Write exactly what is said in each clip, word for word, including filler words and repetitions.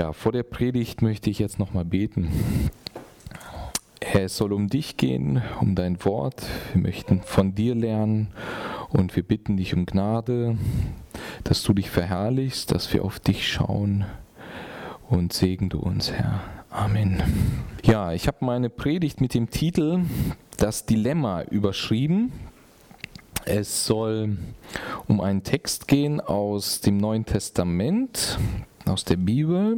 Ja, vor der Predigt möchte ich jetzt nochmal beten. Herr, es soll um dich gehen, um dein Wort. Wir möchten von dir lernen und wir bitten dich um Gnade, dass du dich verherrlichst, dass wir auf dich schauen und segne du uns, Herr. Amen. Ja, ich habe meine Predigt mit dem Titel Das Dilemma überschrieben. Es soll um einen Text gehen aus dem Neuen Testament, aus der Bibel.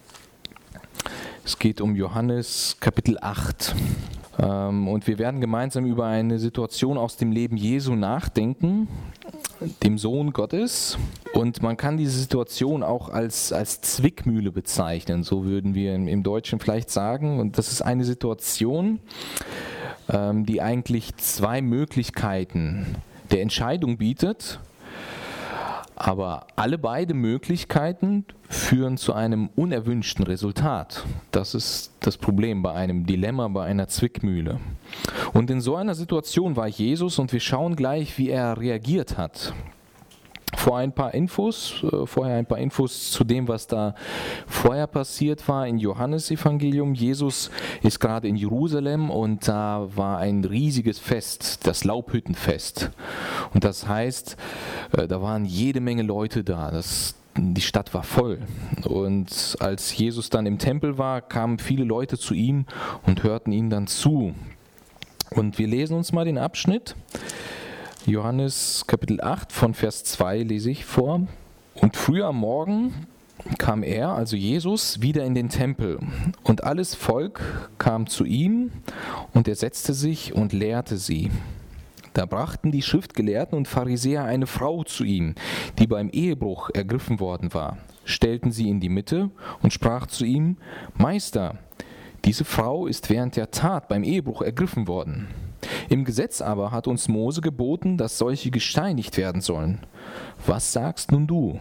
Es geht um Johannes Kapitel acht. Und wir werden gemeinsam über eine Situation aus dem Leben Jesu nachdenken, dem Sohn Gottes. Und man kann diese Situation auch als, als Zwickmühle bezeichnen, so würden wir im, im Deutschen vielleicht sagen. Und das ist eine Situation, ähm, die eigentlich zwei Möglichkeiten der Entscheidung bietet. Aber alle beide Möglichkeiten führen zu einem unerwünschten Resultat. Das ist das Problem bei einem Dilemma, bei einer Zwickmühle. Und in so einer Situation war Jesus und wir schauen gleich, wie er reagiert hat. Vor ein paar Infos, äh, vorher ein paar Infos zu dem, was da vorher passiert war im Johannesevangelium. Jesus ist gerade in Jerusalem und da war ein riesiges Fest, das Laubhüttenfest. Und das heißt, äh, da waren jede Menge Leute da. Das, die Stadt war voll. Und als Jesus dann im Tempel war, kamen viele Leute zu ihm und hörten ihm dann zu. Und wir lesen uns mal den Abschnitt. Johannes Kapitel acht von Vers zwei lese ich vor. Und früh am Morgen kam er, also Jesus, wieder in den Tempel. Und alles Volk kam zu ihm und er setzte sich und lehrte sie. Da brachten die Schriftgelehrten und Pharisäer eine Frau zu ihm, die beim Ehebruch ergriffen worden war, stellten sie in die Mitte und sprach zu ihm: Meister, diese Frau ist während der Tat beim Ehebruch ergriffen worden. Im Gesetz aber hat uns Mose geboten, dass solche gesteinigt werden sollen. Was sagst nun du?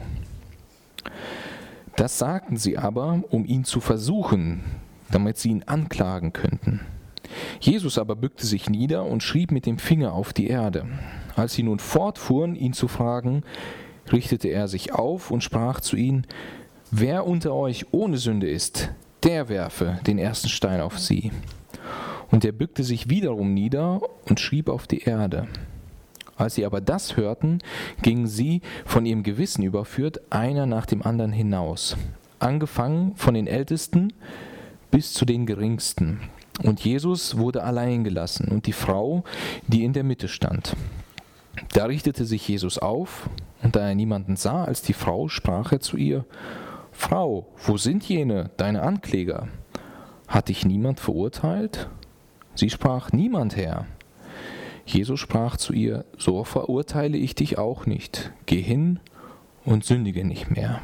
Das sagten sie aber, um ihn zu versuchen, damit sie ihn anklagen könnten. Jesus aber bückte sich nieder und schrieb mit dem Finger auf die Erde. Als sie nun fortfuhren, ihn zu fragen, richtete er sich auf und sprach zu ihnen: Wer unter euch ohne Sünde ist, der werfe den ersten Stein auf sie. Und er bückte sich wiederum nieder und schrieb auf die Erde. Als sie aber das hörten, gingen sie, von ihrem Gewissen überführt, einer nach dem anderen hinaus, angefangen von den Ältesten bis zu den Geringsten. Und Jesus wurde allein gelassen und die Frau, die in der Mitte stand. Da richtete sich Jesus auf, und da er niemanden sah als die Frau, sprach er zu ihr: Frau, wo sind jene, deine Ankläger? Hat dich niemand verurteilt? Sie sprach: Niemand, Herr. Jesus sprach zu ihr: So verurteile ich dich auch nicht. Geh hin und sündige nicht mehr.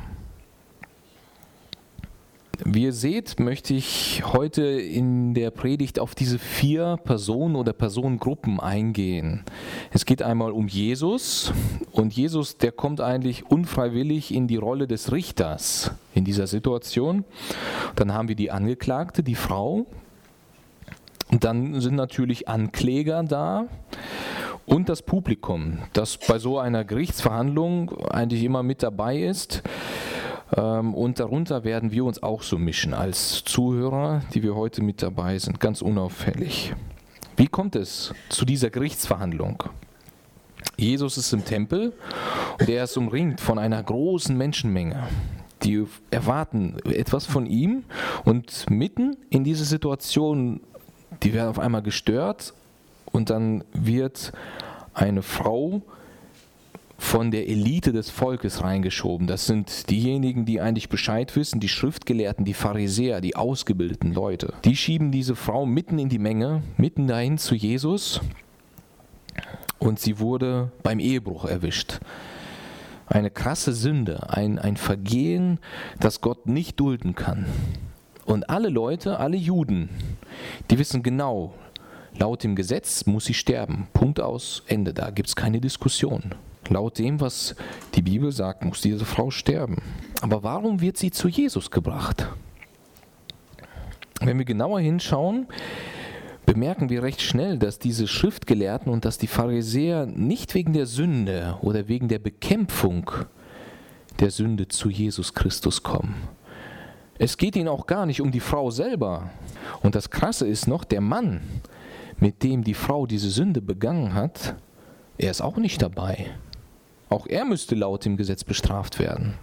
Wie ihr seht, möchte ich heute in der Predigt auf diese vier Personen oder Personengruppen eingehen. Es geht einmal um Jesus, und Jesus, der kommt eigentlich unfreiwillig in die Rolle des Richters in dieser Situation. Dann haben wir die Angeklagte, die Frau. Und dann sind natürlich Ankläger da und das Publikum, das bei so einer Gerichtsverhandlung eigentlich immer mit dabei ist. Und darunter werden wir uns auch so mischen als Zuhörer, die wir heute mit dabei sind, ganz unauffällig. Wie kommt es zu dieser Gerichtsverhandlung? Jesus ist im Tempel und er ist umringt von einer großen Menschenmenge. Die erwarten etwas von ihm und mitten in dieser Situation, die werden auf einmal gestört und dann wird eine Frau von der Elite des Volkes reingeschoben. Das sind diejenigen, die eigentlich Bescheid wissen, die Schriftgelehrten, die Pharisäer, die ausgebildeten Leute. Die schieben diese Frau mitten in die Menge, mitten dahin zu Jesus, und sie wurde beim Ehebruch erwischt. Eine krasse Sünde, ein, ein Vergehen, das Gott nicht dulden kann. Und alle Leute, alle Juden, die wissen genau, laut dem Gesetz muss sie sterben. Punkt, aus, Ende. Da gibt es keine Diskussion. Laut dem, was die Bibel sagt, muss diese Frau sterben. Aber warum wird sie zu Jesus gebracht? Wenn wir genauer hinschauen, bemerken wir recht schnell, dass diese Schriftgelehrten und dass die Pharisäer nicht wegen der Sünde oder wegen der Bekämpfung der Sünde zu Jesus Christus kommen. Es geht ihnen auch gar nicht um die Frau selber. Und das Krasse ist noch, der Mann, mit dem die Frau diese Sünde begangen hat, er ist auch nicht dabei. Auch er müsste laut dem Gesetz bestraft werden.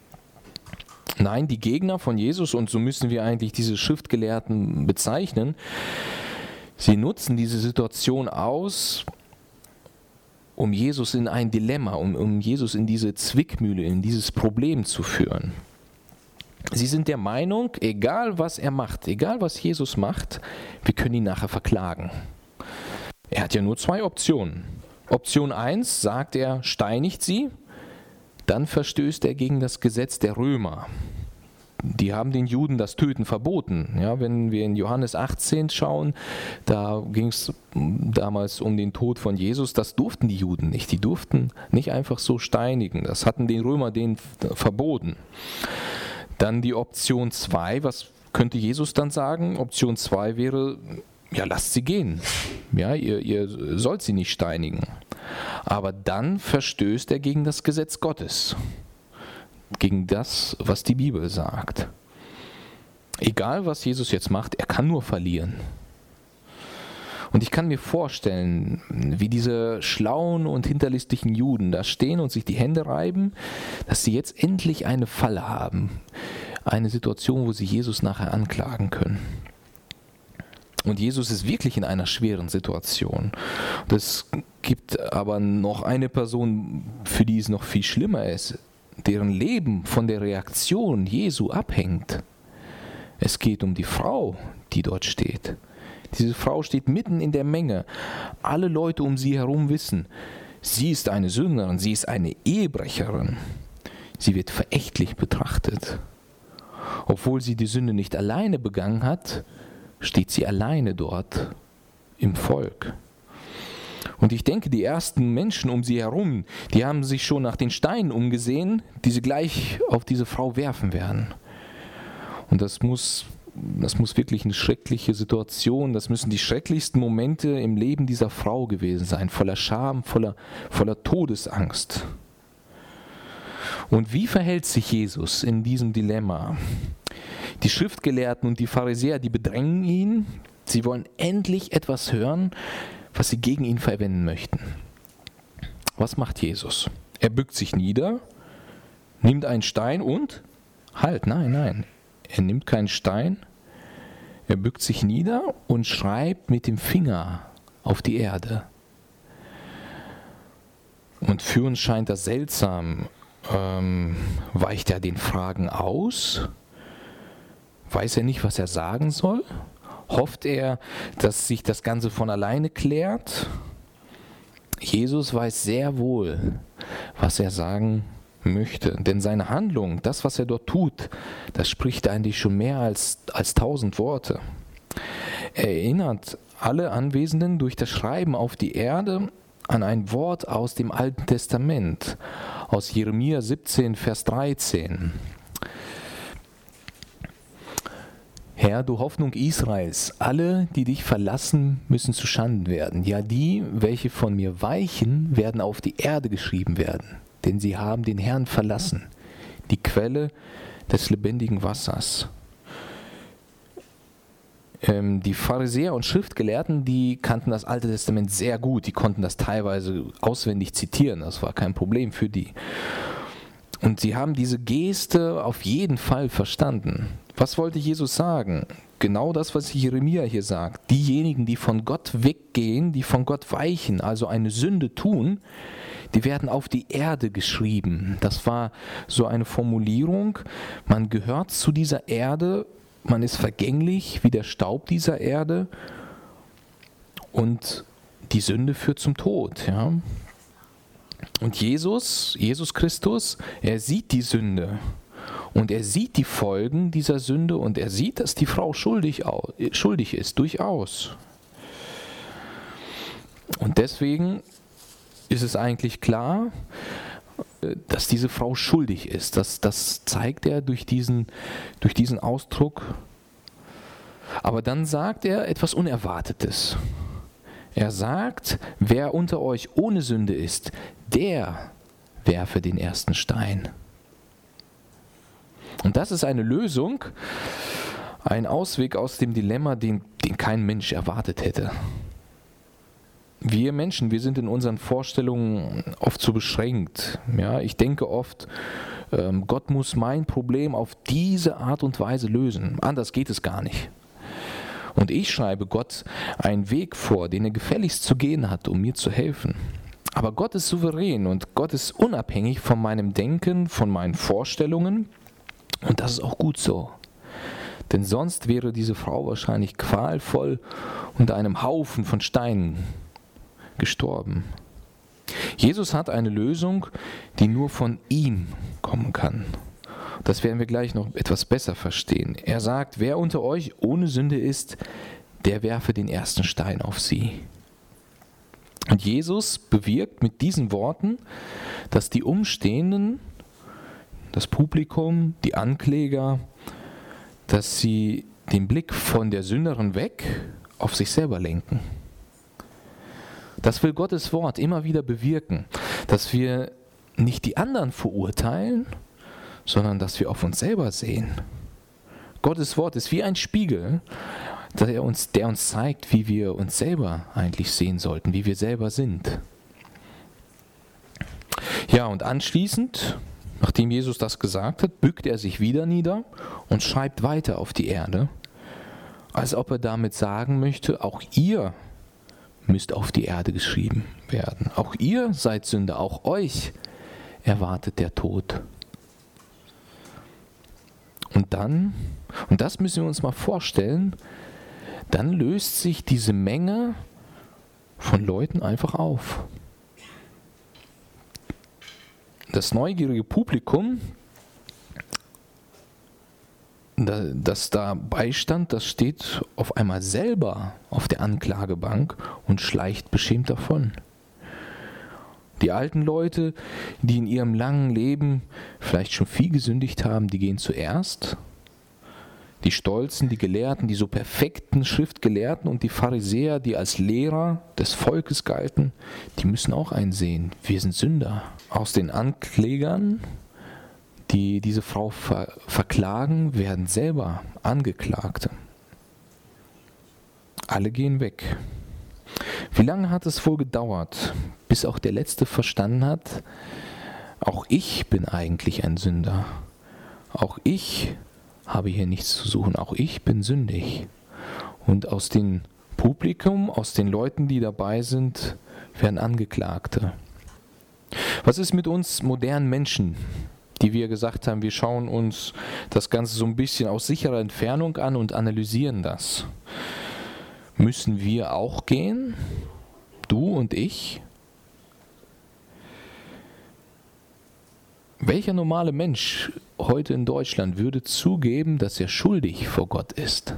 Nein, die Gegner von Jesus, und so müssen wir eigentlich diese Schriftgelehrten bezeichnen, sie nutzen diese Situation aus, um Jesus in ein Dilemma, um, um Jesus in diese Zwickmühle, in dieses Problem zu führen. Sie sind der Meinung, egal was er macht, egal was Jesus macht, wir können ihn nachher verklagen. Er hat ja nur zwei Optionen. Option eins, sagt er, steinigt sie, dann verstößt er gegen das Gesetz der Römer. Die haben den Juden das Töten verboten. Ja, wenn wir in Johannes achtzehn schauen, da ging es damals um den Tod von Jesus, das durften die Juden nicht. Die durften nicht einfach so steinigen. Das hatten den Römer denen verboten. Dann die Option zwei, was könnte Jesus dann sagen? Option zwei wäre, ja, lasst sie gehen. Ja, ihr, ihr sollt sie nicht steinigen. Aber dann verstößt er gegen das Gesetz Gottes. Gegen das, was die Bibel sagt. Egal, was Jesus jetzt macht, er kann nur verlieren. Und ich kann mir vorstellen, wie diese schlauen und hinterlistigen Juden da stehen und sich die Hände reiben, dass sie jetzt endlich eine Falle haben. Eine Situation, wo sie Jesus nachher anklagen können. Und Jesus ist wirklich in einer schweren Situation. Es gibt aber noch eine Person, für die es noch viel schlimmer ist, deren Leben von der Reaktion Jesu abhängt. Es geht um die Frau, die dort steht. Diese Frau steht mitten in der Menge. Alle Leute um sie herum wissen, sie ist eine Sünderin, sie ist eine Ehebrecherin. Sie wird verächtlich betrachtet. Obwohl sie die Sünde nicht alleine begangen hat, steht sie alleine dort im Volk. Und ich denke, die ersten Menschen um sie herum, die haben sich schon nach den Steinen umgesehen, die sie gleich auf diese Frau werfen werden. Und das muss, das muss wirklich eine schreckliche Situation, das müssen die schrecklichsten Momente im Leben dieser Frau gewesen sein, voller Scham, voller, voller Todesangst. Und wie verhält sich Jesus in diesem Dilemma? Die Schriftgelehrten und die Pharisäer, die bedrängen ihn, sie wollen endlich etwas hören, was sie gegen ihn verwenden möchten. Was macht Jesus? Er bückt sich nieder, nimmt einen Stein und, halt, nein, nein, er nimmt keinen Stein, er bückt sich nieder und schreibt mit dem Finger auf die Erde. Und für uns scheint das seltsam. Ähm, weicht er den Fragen aus? Weiß er nicht, was er sagen soll? Hofft er, dass sich das Ganze von alleine klärt? Jesus weiß sehr wohl, was er sagen möchte. Denn seine Handlung, das, was er dort tut, das spricht eigentlich schon mehr als, als tausend Worte. Er erinnert alle Anwesenden durch das Schreiben auf die Erde an ein Wort aus dem Alten Testament, aus Jeremia siebzehn, Vers dreizehn. Herr, du Hoffnung Israels, alle, die dich verlassen, müssen zu Schanden werden. Ja, die, welche von mir weichen, werden auf die Erde geschrieben werden, denn sie haben den Herrn verlassen, die Quelle des lebendigen Wassers. Ähm, die Pharisäer und Schriftgelehrten, die kannten das Alte Testament sehr gut, die konnten das teilweise auswendig zitieren, das war kein Problem für die. Und sie haben diese Geste auf jeden Fall verstanden. Was wollte Jesus sagen? Genau das, was Jeremia hier sagt. Diejenigen, die von Gott weggehen, die von Gott weichen, also eine Sünde tun, die werden auf die Erde geschrieben. Das war so eine Formulierung, man gehört zu dieser Erde, man ist vergänglich wie der Staub dieser Erde und die Sünde führt zum Tod. Ja? Und Jesus, Jesus Christus, er sieht die Sünde und er sieht die Folgen dieser Sünde und er sieht, dass die Frau schuldig, schuldig ist, durchaus. Und deswegen ist es eigentlich klar, dass diese Frau schuldig ist. Das, das zeigt er durch diesen, durch diesen Ausdruck. Aber dann sagt er etwas Unerwartetes. Er sagt, wer unter euch ohne Sünde ist, der werfe den ersten Stein. Und das ist eine Lösung, ein Ausweg aus dem Dilemma, den, den kein Mensch erwartet hätte. Wir Menschen, wir sind in unseren Vorstellungen oft zu beschränkt. Ja, ich denke oft, ähm, Gott muss mein Problem auf diese Art und Weise lösen. Anders geht es gar nicht. Und ich schreibe Gott einen Weg vor, den er gefälligst zu gehen hat, um mir zu helfen. Aber Gott ist souverän und Gott ist unabhängig von meinem Denken, von meinen Vorstellungen. Und das ist auch gut so. Denn sonst wäre diese Frau wahrscheinlich qualvoll unter einem Haufen von Steinen gestorben. Jesus hat eine Lösung, die nur von ihm kommen kann. Das werden wir gleich noch etwas besser verstehen. Er sagt, wer unter euch ohne Sünde ist, der werfe den ersten Stein auf sie. Und Jesus bewirkt mit diesen Worten, dass die Umstehenden, das Publikum, die Ankläger, dass sie den Blick von der Sünderin weg auf sich selber lenken. Das will Gottes Wort immer wieder bewirken, dass wir nicht die anderen verurteilen, sondern dass wir auf uns selber sehen. Gottes Wort ist wie ein Spiegel, der uns, der uns zeigt, wie wir uns selber eigentlich sehen sollten, wie wir selber sind. Ja, und anschließend, nachdem Jesus das gesagt hat, bückt er sich wieder nieder und schreibt weiter auf die Erde, als ob er damit sagen möchte, auch ihr müsst auf die Erde geschrieben werden. Auch ihr seid Sünder, auch euch erwartet der Tod. Und dann, und das müssen wir uns mal vorstellen, dann löst sich diese Menge von Leuten einfach auf. Das neugierige Publikum, das dabei stand, das steht auf einmal selber auf der Anklagebank und schleicht beschämt davon. Die alten Leute, die in ihrem langen Leben vielleicht schon viel gesündigt haben, die gehen zuerst. Die Stolzen, die Gelehrten, die so perfekten Schriftgelehrten und die Pharisäer, die als Lehrer des Volkes galten, die müssen auch einsehen, wir sind Sünder. Aus den Anklägern, die diese Frau ver- verklagen, werden selber Angeklagte. Alle gehen weg. Wie lange hat es wohl gedauert, bis auch der Letzte verstanden hat, auch ich bin eigentlich ein Sünder. Auch ich habe hier nichts zu suchen, auch ich bin sündig. Und aus dem Publikum, aus den Leuten, die dabei sind, werden Angeklagte. Was ist mit uns modernen Menschen, die wir gesagt haben, wir schauen uns das Ganze so ein bisschen aus sicherer Entfernung an und analysieren das? Müssen wir auch gehen? Du und ich? Welcher normale Mensch heute in Deutschland würde zugeben, dass er schuldig vor Gott ist?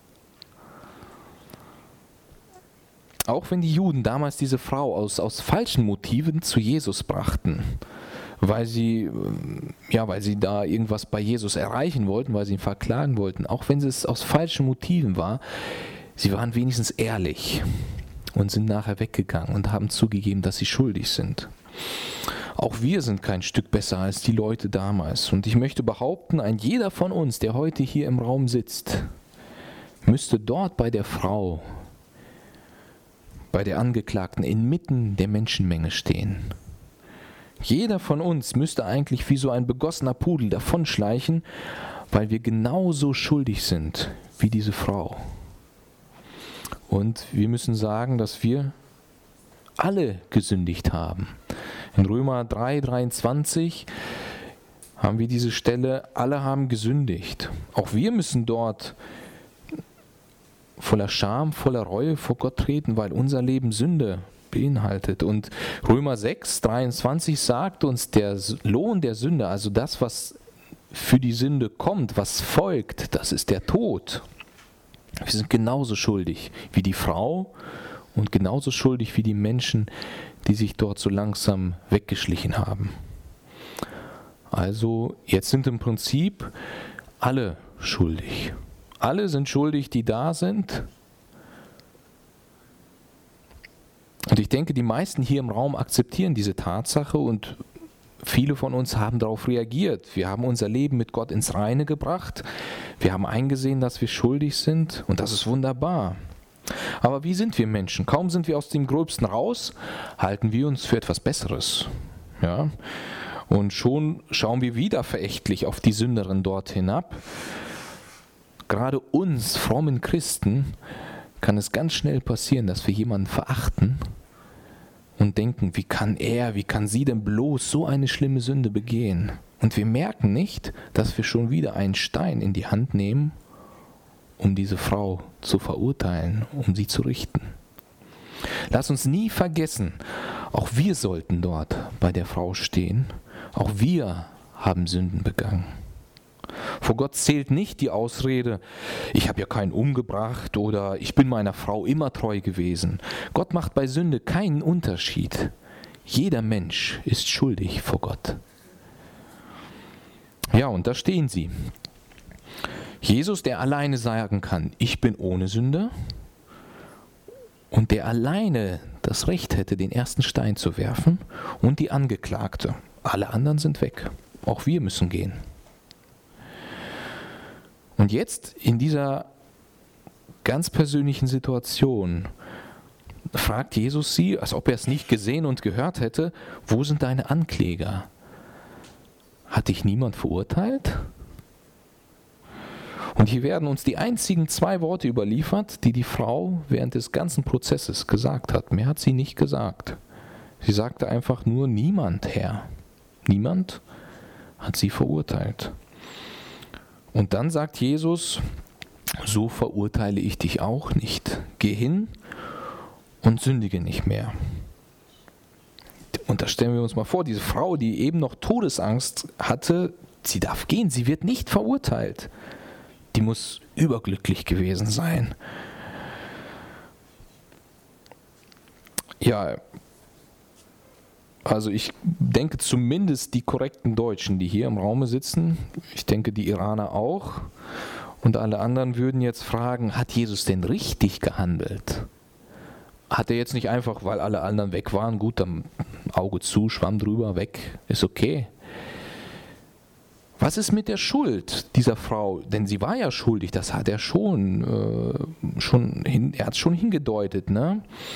Auch wenn die Juden damals diese Frau aus, aus falschen Motiven zu Jesus brachten, weil sie, ja, weil sie da irgendwas bei Jesus erreichen wollten, weil sie ihn verklagen wollten, auch wenn es aus falschen Motiven war, sie waren wenigstens ehrlich und sind nachher weggegangen und haben zugegeben, dass sie schuldig sind. Auch wir sind kein Stück besser als die Leute damals. Und ich möchte behaupten, ein jeder von uns, der heute hier im Raum sitzt, müsste dort bei der Frau, bei der Angeklagten inmitten der Menschenmenge stehen. Jeder von uns müsste eigentlich wie so ein begossener Pudel davonschleichen, weil wir genauso schuldig sind wie diese Frau. Und wir müssen sagen, dass wir alle gesündigt haben. In Römer drei, dreiundzwanzig haben wir diese Stelle, alle haben gesündigt. Auch wir müssen dort voller Scham, voller Reue vor Gott treten, weil unser Leben Sünde beinhaltet. Und Römer sechs, dreiundzwanzig sagt uns, der Lohn der Sünde, also das, was für die Sünde kommt, was folgt, das ist der Tod. Wir sind genauso schuldig wie die Frau und genauso schuldig wie die Menschen, die sich dort so langsam weggeschlichen haben. Also jetzt sind im Prinzip alle schuldig. Alle sind schuldig, die da sind. Und ich denke, die meisten hier im Raum akzeptieren diese Tatsache und viele von uns haben darauf reagiert. Wir haben unser Leben mit Gott ins Reine gebracht. Wir haben eingesehen, dass wir schuldig sind und das ist wunderbar. Aber wie sind wir Menschen? Kaum sind wir aus dem Gröbsten raus, halten wir uns für etwas Besseres. Ja? Und schon schauen wir wieder verächtlich auf die Sünderin dort hinab. Gerade uns, frommen Christen, kann es ganz schnell passieren, dass wir jemanden verachten und denken, wie kann er, wie kann sie denn bloß so eine schlimme Sünde begehen? Und wir merken nicht, dass wir schon wieder einen Stein in die Hand nehmen, um diese Frau zu verurteilen, um sie zu richten. Lass uns nie vergessen, auch wir sollten dort bei der Frau stehen. Auch wir haben Sünden begangen. Vor Gott zählt nicht die Ausrede, ich habe ja keinen umgebracht oder ich bin meiner Frau immer treu gewesen. Gott macht bei Sünde keinen Unterschied. Jeder Mensch ist schuldig vor Gott. Ja, und da stehen sie. Jesus, der alleine sagen kann, ich bin ohne Sünde, und der alleine das Recht hätte, den ersten Stein zu werfen, und die Angeklagte. Alle anderen sind weg. Auch wir müssen gehen. Und jetzt in dieser ganz persönlichen Situation fragt Jesus sie, als ob er es nicht gesehen und gehört hätte, wo sind deine Ankläger? Hat dich niemand verurteilt? Und hier werden uns die einzigen zwei Worte überliefert, die die Frau während des ganzen Prozesses gesagt hat. Mehr hat sie nicht gesagt. Sie sagte einfach nur, niemand, Herr. Niemand hat sie verurteilt. Und dann sagt Jesus, so verurteile ich dich auch nicht. Geh hin und sündige nicht mehr. Und da stellen wir uns mal vor, diese Frau, die eben noch Todesangst hatte, sie darf gehen, sie wird nicht verurteilt. Die muss überglücklich gewesen sein. Ja, also ich denke zumindest die korrekten Deutschen, die hier im Raume sitzen, ich denke die Iraner auch, und alle anderen würden jetzt fragen, hat Jesus denn richtig gehandelt? Hat er jetzt nicht einfach, weil alle anderen weg waren, gut, dann Auge zu, Schwamm drüber, weg, ist okay. Was ist mit der Schuld dieser Frau? Denn sie war ja schuldig, das hat er schon, äh, schon hin, er hat es schon hingedeutet, ne?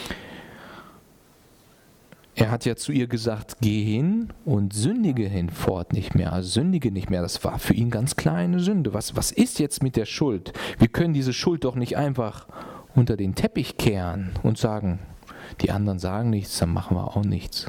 Er hat ja zu ihr gesagt, geh hin und sündige hinfort nicht mehr, also sündige nicht mehr. Das war für ihn ganz klar eine Sünde. Was, was ist jetzt mit der Schuld? Wir können diese Schuld doch nicht einfach unter den Teppich kehren und sagen, die anderen sagen nichts, dann machen wir auch nichts.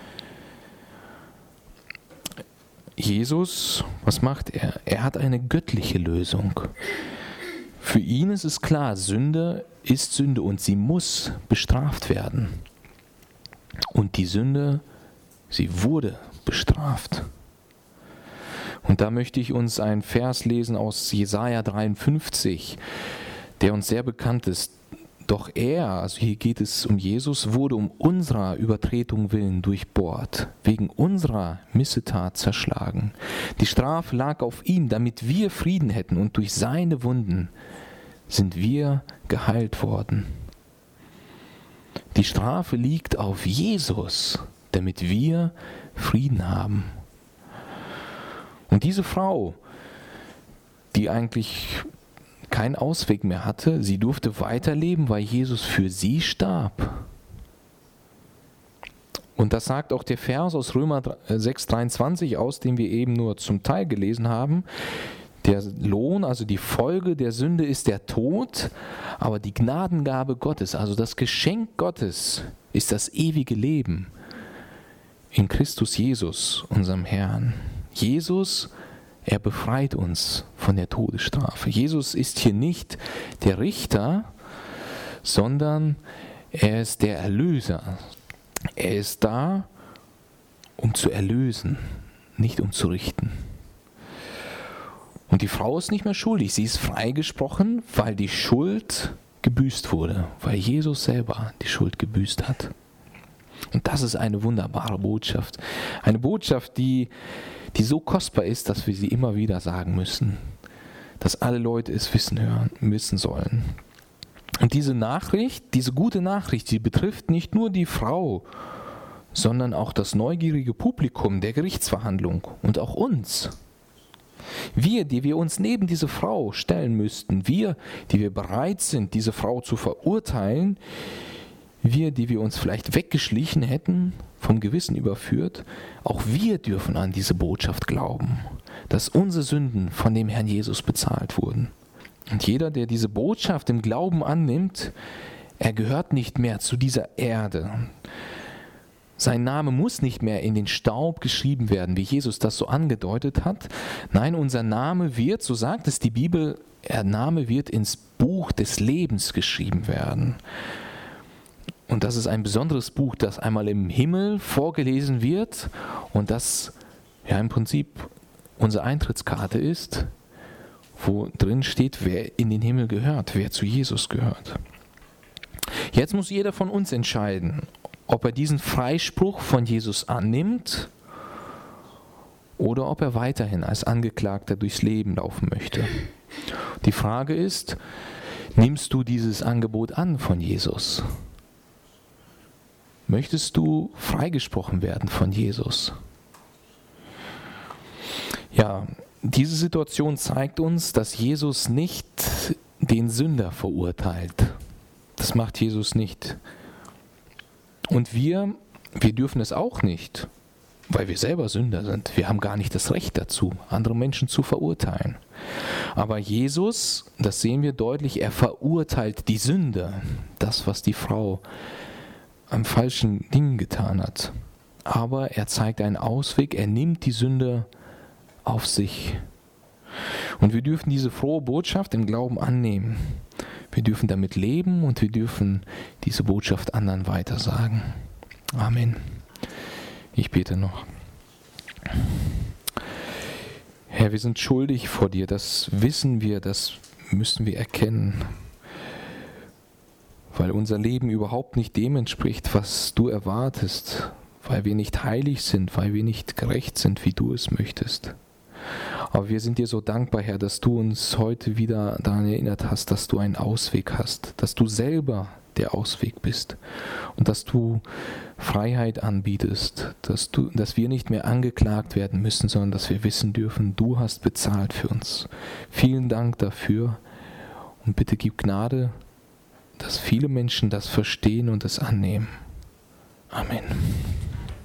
Jesus, was macht er? Er hat eine göttliche Lösung. Für ihn ist es klar, Sünde ist Sünde und sie muss bestraft werden. Und die Sünde, sie wurde bestraft. Und da möchte ich uns einen Vers lesen aus Jesaja dreiundfünfzig, der uns sehr bekannt ist. Doch er, also hier geht es um Jesus, wurde um unserer Übertretung willen durchbohrt, wegen unserer Missetat zerschlagen. Die Strafe lag auf ihm, damit wir Frieden hätten, und durch seine Wunden sind wir geheilt worden. Die Strafe liegt auf Jesus, damit wir Frieden haben. Und diese Frau, die eigentlich keinen Ausweg mehr hatte, sie durfte weiterleben, weil Jesus für sie starb. Und das sagt auch der Vers aus Römer sechs dreiundzwanzig, aus dem wir eben nur zum Teil gelesen haben. Der Lohn, also die Folge der Sünde ist der Tod, aber die Gnadengabe Gottes, also das Geschenk Gottes, ist das ewige Leben in Christus Jesus, unserem Herrn. Jesus, er befreit uns von der Todesstrafe. Jesus ist hier nicht der Richter, sondern er ist der Erlöser. Er ist da, um zu erlösen, nicht um zu richten. Und die Frau ist nicht mehr schuldig. Sie ist freigesprochen, weil die Schuld gebüßt wurde, weil Jesus selber die Schuld gebüßt hat. Und das ist eine wunderbare Botschaft. Eine Botschaft, die, die so kostbar ist, dass wir sie immer wieder sagen müssen. Dass alle Leute es wissen, hören, wissen sollen. Und diese Nachricht, diese gute Nachricht, die betrifft nicht nur die Frau, sondern auch das neugierige Publikum der Gerichtsverhandlung und auch uns. Wir, die wir uns neben diese Frau stellen müssten, wir, die wir bereit sind, diese Frau zu verurteilen, wir, die wir uns vielleicht weggeschlichen hätten, vom Gewissen überführt, auch wir dürfen an diese Botschaft glauben, dass unsere Sünden von dem Herrn Jesus bezahlt wurden. Und jeder, der diese Botschaft im Glauben annimmt, er gehört nicht mehr zu dieser Erde. Sein Name muss nicht mehr in den Staub geschrieben werden, wie Jesus das so angedeutet hat. Nein, unser Name wird, so sagt es die Bibel, der Name wird ins Buch des Lebens geschrieben werden. Und das ist ein besonderes Buch, das einmal im Himmel vorgelesen wird und das ja im Prinzip unsere Eintrittskarte ist, wo drin steht, wer in den Himmel gehört, wer zu Jesus gehört. Jetzt muss jeder von uns entscheiden, ob er diesen Freispruch von Jesus annimmt oder ob er weiterhin als Angeklagter durchs Leben laufen möchte. Die Frage ist, nimmst du dieses Angebot an von Jesus? Möchtest du freigesprochen werden von Jesus? Ja, diese Situation zeigt uns, dass Jesus nicht den Sünder verurteilt. Das macht Jesus nicht. Und wir, wir dürfen es auch nicht, weil wir selber Sünder sind. Wir haben gar nicht das Recht dazu, andere Menschen zu verurteilen. Aber Jesus, das sehen wir deutlich, er verurteilt die Sünde, das, was die Frau am falschen Ding getan hat. Aber er zeigt einen Ausweg, er nimmt die Sünde auf sich. Und wir dürfen diese frohe Botschaft im Glauben annehmen. Wir dürfen damit leben und wir dürfen diese Botschaft anderen weitersagen. Amen. Ich bete noch. Herr, wir sind schuldig vor dir, das wissen wir, das müssen wir erkennen, weil unser Leben überhaupt nicht dem entspricht, was du erwartest, weil wir nicht heilig sind, weil wir nicht gerecht sind, wie du es möchtest. Aber wir sind dir so dankbar, Herr, dass du uns heute wieder daran erinnert hast, dass du einen Ausweg hast, dass du selber der Ausweg bist und dass du Freiheit anbietest, dass, du, dass wir nicht mehr angeklagt werden müssen, sondern dass wir wissen dürfen, du hast bezahlt für uns. Vielen Dank dafür und bitte gib Gnade, dass viele Menschen das verstehen und es annehmen. Amen.